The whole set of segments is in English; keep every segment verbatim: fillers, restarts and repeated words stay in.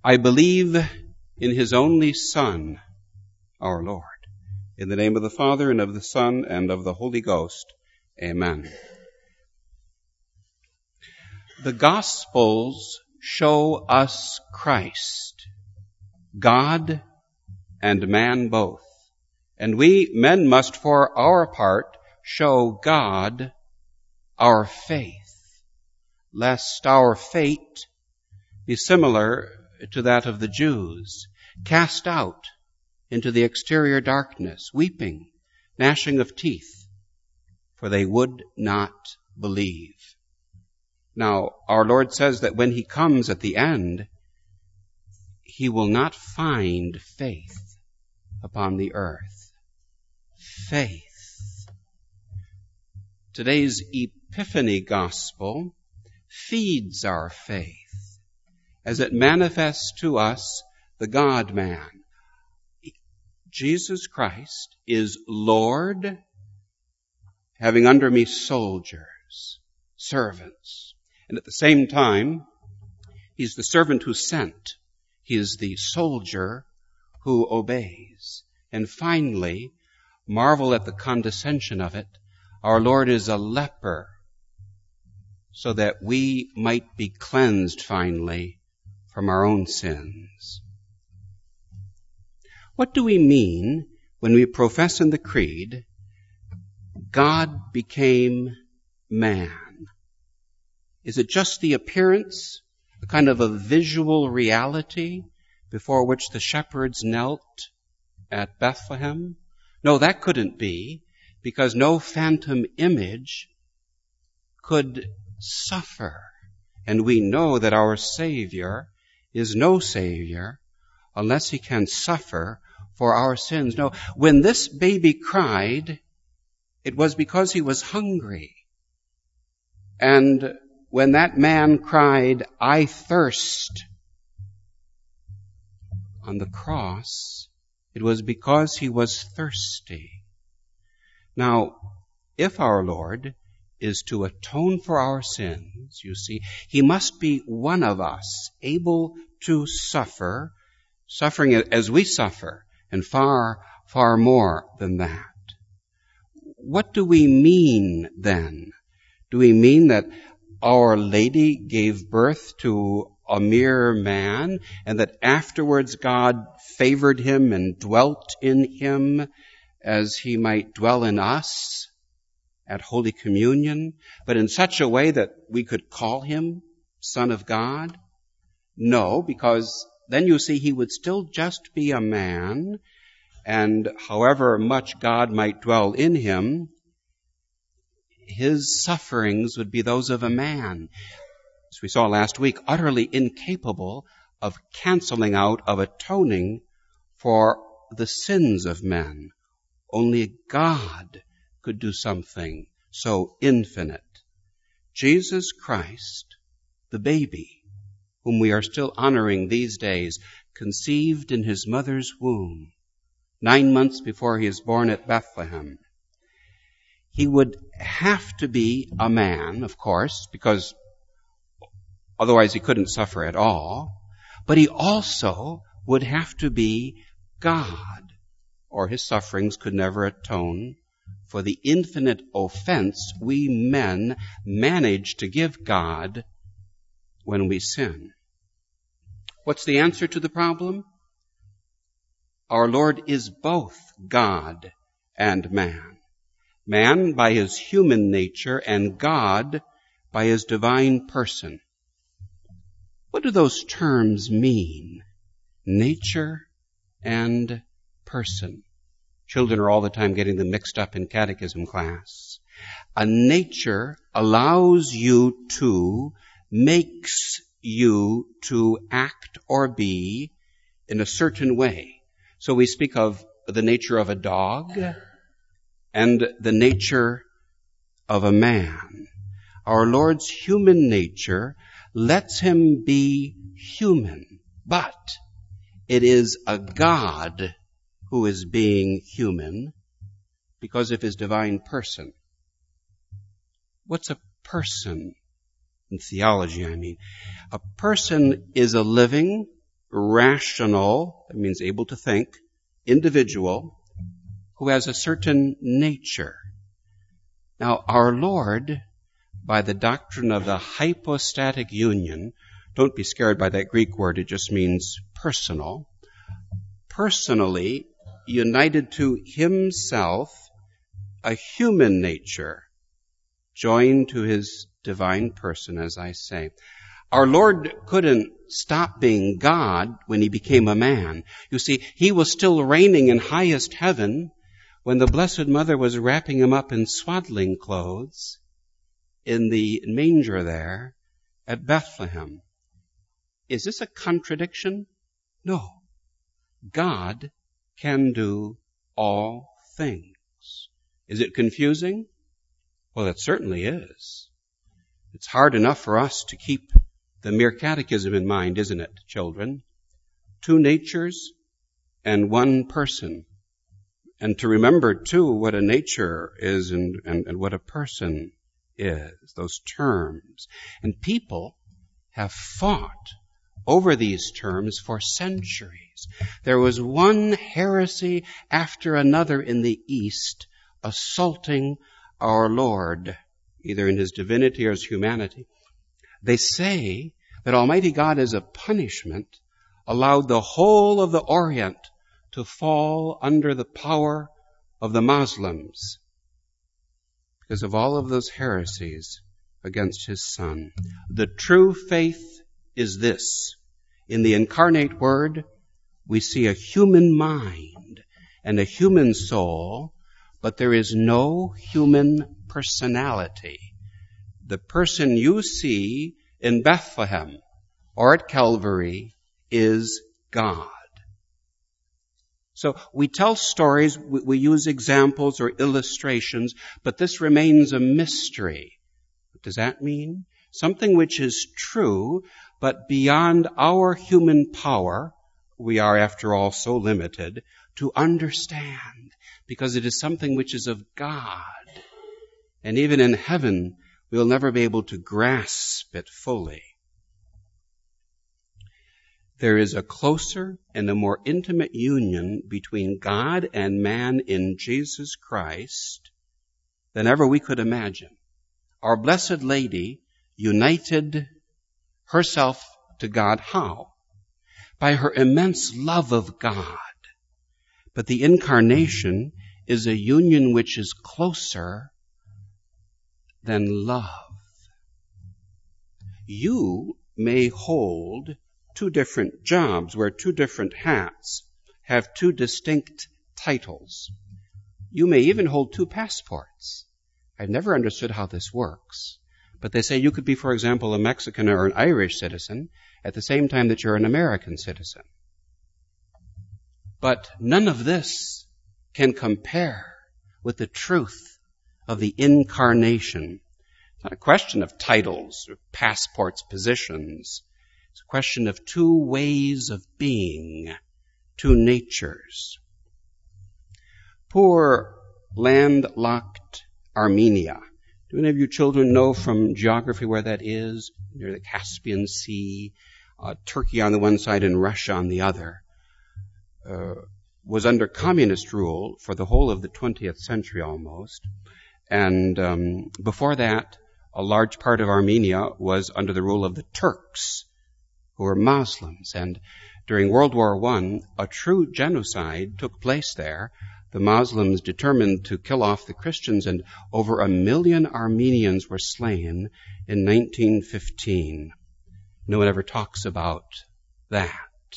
I believe in his only Son, our Lord. In the name of the Father, and of the Son, and of the Holy Ghost. Amen. The Gospels show us Christ, God and man both. And we, men, must for our part show God our faith, lest our fate be similar to that of the Jews, cast out into the exterior darkness, weeping, gnashing of teeth, for they would not believe. Now, our Lord says that when he comes at the end, he will not find faith upon the earth. Faith. Today's Epiphany Gospel feeds our faith as it manifests to us the God-man. Jesus Christ is Lord, having under me soldiers, servants. And at the same time, he's the servant who sent. He is the soldier who obeys. And finally, marvel at the condescension of it, our Lord is a leper, so that we might be cleansed finally from our own sins. What do we mean when we profess in the Creed, God became man? Is it just the appearance, a kind of a visual reality before which the shepherds knelt at Bethlehem? No, that couldn't be, because no phantom image could suffer. And we know that our Savior is no Savior unless he can suffer for our sins. No, when this baby cried, it was because he was hungry. And when that man cried, I thirst, on the cross, it was because he was thirsty. Now, if our Lord is to atone for our sins, you see, he must be one of us, able to suffer, suffering as we suffer, and far, far more than that. What do we mean then? Do we mean that Our Lady gave birth to a mere man, and that afterwards God favored him and dwelt in him as he might dwell in us at Holy Communion, but in such a way that we could call him Son of God? No, because then you see he would still just be a man, and however much God might dwell in him, his sufferings would be those of a man, as we saw last week, utterly incapable of canceling out, of atoning for the sins of men. Only God could do something so infinite. Jesus Christ, the baby, whom we are still honoring these days, conceived in his mother's womb, nine months before he is born at Bethlehem. He would have to be a man, of course, because otherwise he couldn't suffer at all. But he also would have to be God, or his sufferings could never atone for the infinite offense we men manage to give God when we sin. What's the answer to the problem? Our Lord is both God and man. Man by his human nature and God by his divine person. What do those terms mean? Nature and person. Children are all the time getting them mixed up in catechism class. A nature allows you to, makes you to act or be in a certain way. So we speak of the nature of a dog and the nature of a man. Our Lord's human nature lets him be human, but it is a God who is being human because of his divine person. What's a person? In theology, I mean. A person is a living, rational, that means able to think, individual, who has a certain nature. Now, our Lord, by the doctrine of the hypostatic union, don't be scared by that Greek word, it just means personal, personally united to himself a human nature, joined to his divine person, as I say. Our Lord couldn't stop being God when he became a man. You see, he was still reigning in highest heaven when the Blessed Mother was wrapping him up in swaddling clothes in the manger there at Bethlehem. Is this a contradiction? No. God can do all things. Is it confusing? Well, it certainly is. It's hard enough for us to keep the mere catechism in mind, isn't it, children? Two natures and one person. And to remember, too, what a nature is and, and, and what a person is, those terms. And people have fought over these terms for centuries. There was one heresy after another in the East assaulting our Lord, either in his divinity or his humanity. They say that Almighty God, as a punishment, allowed the whole of the Orient to fall under the power of the Muslims because of all of those heresies against his Son. The true faith is this. In the incarnate Word, we see a human mind and a human soul, but there is no human personality. The person you see in Bethlehem or at Calvary is God. So we tell stories, we use examples or illustrations, but this remains a mystery. What does that mean? Something which is true, but beyond our human power, we are after all so limited, to understand, because it is something which is of God. And even in heaven, we will never be able to grasp it fully. There is a closer and a more intimate union between God and man in Jesus Christ than ever we could imagine. Our Blessed Lady united herself to God. How? By her immense love of God. But the incarnation is a union which is closer than love. You may hold two different jobs, wear two different hats, have two distinct titles. You may even hold two passports. I've never understood how this works. But they say you could be, for example, a Mexican or an Irish citizen at the same time that you're an American citizen. But none of this can compare with the truth of the incarnation. It's not a question of titles, or passports, positions. It's a question of two ways of being, two natures. Poor landlocked Armenia. Do any of you children know from geography where that is? Near the Caspian Sea, uh, Turkey on the one side and Russia on the other. Uh, was under communist rule for the whole of the twentieth century almost. And um, before that, a large part of Armenia was under the rule of the Turks, who were Muslims. And during World War One, a true genocide took place there. The Muslims determined to kill off the Christians, and over a million Armenians were slain in nineteen fifteen. No one ever talks about that.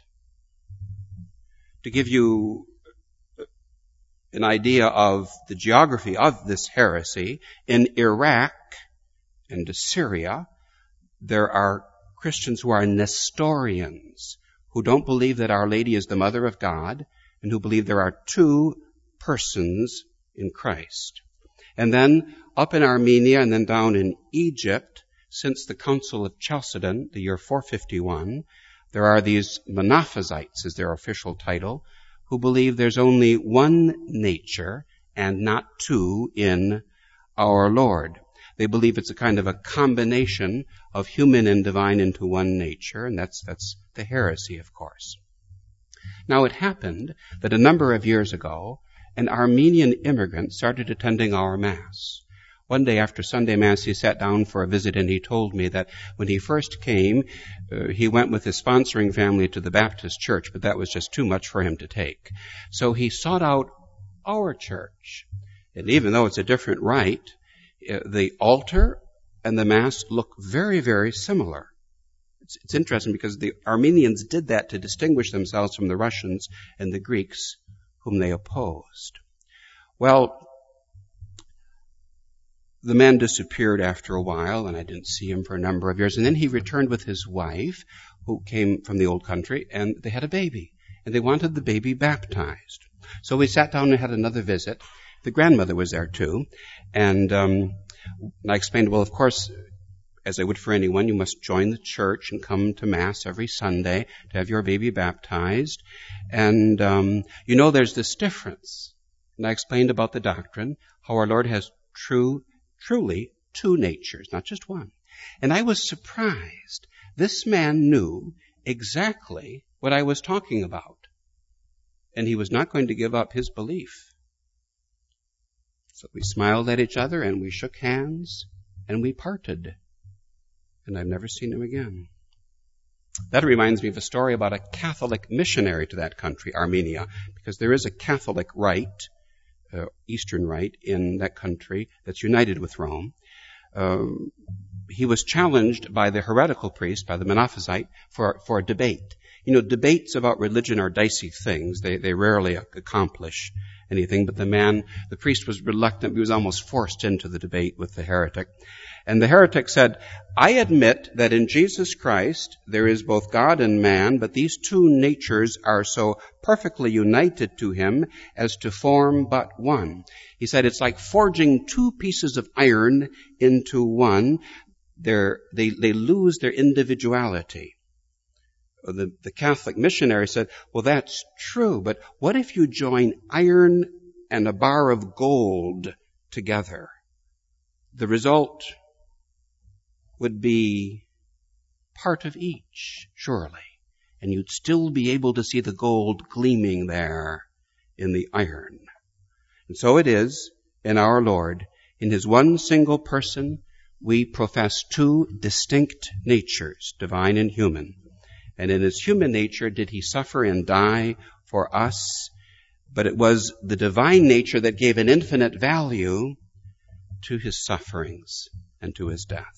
To give you an idea of the geography of this heresy, in Iraq and Syria, there are Christians who are Nestorians, who don't believe that Our Lady is the Mother of God, and who believe there are two persons in Christ. And then up in Armenia and then down in Egypt, since the Council of Chalcedon, the year four fifty-one, there are these Monophysites, is their official title, who believe there's only one nature and not two in our Lord. They believe it's a kind of a combination of human and divine into one nature, and that's, that's the heresy, of course. Now, it happened that a number of years ago, an Armenian immigrant started attending our Mass. One day after Sunday Mass, he sat down for a visit, and he told me that when he first came, uh, he went with his sponsoring family to the Baptist church, but that was just too much for him to take. So he sought out our church. And even though it's a different rite, uh, the altar and the Mass look very, very similar. It's, it's interesting because the Armenians did that to distinguish themselves from the Russians and the Greeks whom they opposed. Well, the man disappeared after a while, and I didn't see him for a number of years. And then he returned with his wife, who came from the old country, and they had a baby. And they wanted the baby baptized. So we sat down and had another visit. The grandmother was there too. And um, I explained, well, of course, as I would for anyone, you must join the church and come to Mass every Sunday to have your baby baptized. And um, you know there's this difference. And I explained about the doctrine, how our Lord has true Truly, two natures, not just one. And I was surprised. This man knew exactly what I was talking about. And he was not going to give up his belief. So we smiled at each other and we shook hands and we parted. And I've never seen him again. That reminds me of a story about a Catholic missionary to that country, Armenia, because there is a Catholic rite, Uh, Eastern Rite in that country that's united with Rome. Um, he was challenged by the heretical priest, by the Monophysite, for, for a debate. You know, debates about religion are dicey things. They, they rarely accomplish anything, but the man, the priest was reluctant. He was almost forced into the debate with the heretic. And the heretic said, I admit that in Jesus Christ there is both God and man, but these two natures are so perfectly united to him as to form but one. He said it's like forging two pieces of iron into one. They're, they, they lose their individuality. The, the Catholic missionary said, well, that's true, but what if you join iron and a bar of gold together? The result would be part of each, surely, and you'd still be able to see the gold gleaming there in the iron. And so it is in our Lord. In his one single person, we profess two distinct natures, divine and human. And in his human nature did he suffer and die for us, but it was the divine nature that gave an infinite value to his sufferings and to his death.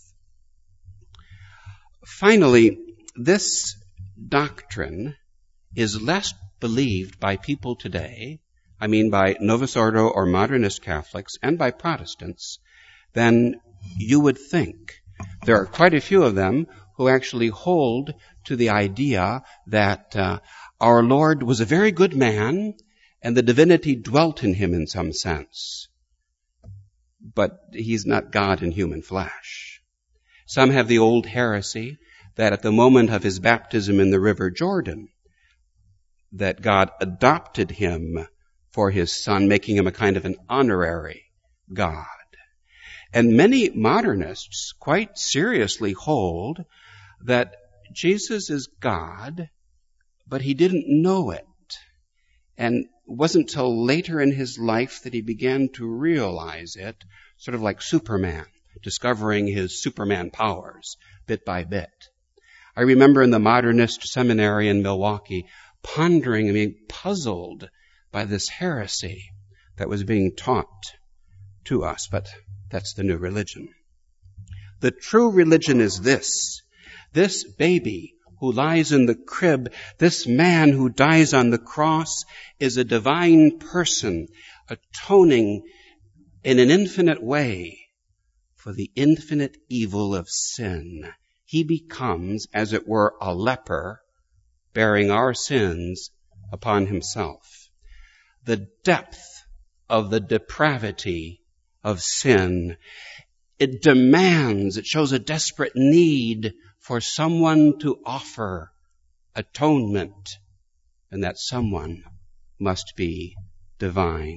Finally, this doctrine is less believed by people today, I mean by Novus Ordo or modernist Catholics and by Protestants, than you would think. There are quite a few of them who actually hold to the idea that uh, our Lord was a very good man and the divinity dwelt in him in some sense. But he's not God in human flesh. Some have the old heresy that at the moment of his baptism in the River Jordan, that God adopted him for his son, making him a kind of an honorary God. And many modernists quite seriously hold that Jesus is God, but he didn't know it. And it wasn't till later in his life that he began to realize it, sort of like Superman, discovering his Superman powers bit by bit. I remember in the modernist seminary in Milwaukee pondering and being puzzled by this heresy that was being taught to us, but that's the new religion. The true religion is this. This baby who lies in the crib, this man who dies on the cross, is a divine person atoning in an infinite way for the infinite evil of sin. He becomes, as it were, a leper, bearing our sins upon himself. The depth of the depravity of sin, it demands, it shows a desperate need for someone to offer atonement, and that someone must be divine.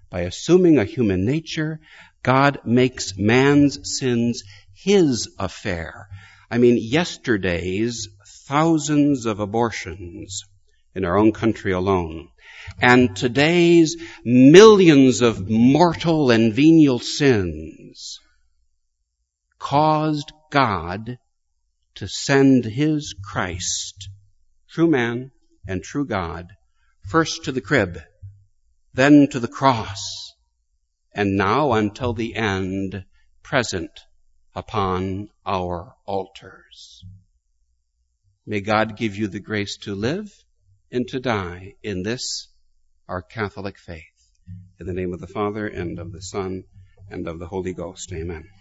By assuming a human nature, God makes man's sins his affair. I mean, yesterday's thousands of abortions in our own country alone, and today's millions of mortal and venial sins caused God to send his Christ, true man and true God, first to the crib, then to the cross, and now until the end, present upon our altars. May God give you the grace to live and to die in this, our Catholic faith. In the name of the Father, and of the Son, and of the Holy Ghost. Amen.